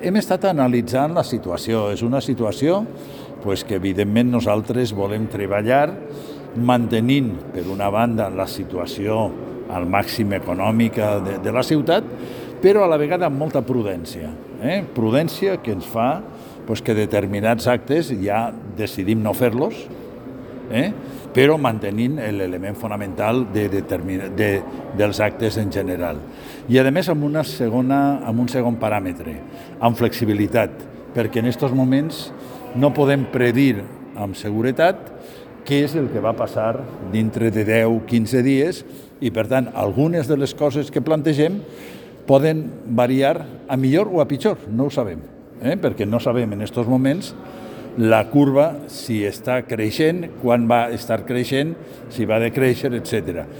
Hem estat analitzant la situació. És una situació que evidentment nosaltres volem treballar mantenint, per una banda, la situació al màxim econòmica de la ciutat, però a la vegada amb molta prudència. Prudència que ens fa que determinats actes ja decidim no fer-los, però mantenint l'element fonamental dels actes en general. I a més amb un segon paràmetre, amb flexibilitat, perquè en aquests moments no podem predir amb seguretat què és el que va passar dintre de 10-15 dies i, per tant, algunes de les coses que plantegem poden variar a millor o a pitjor, no ho sabem, perquè no sabem en aquests moments la curva si està creixent, quan va estar creixent, si va decréixer, etc.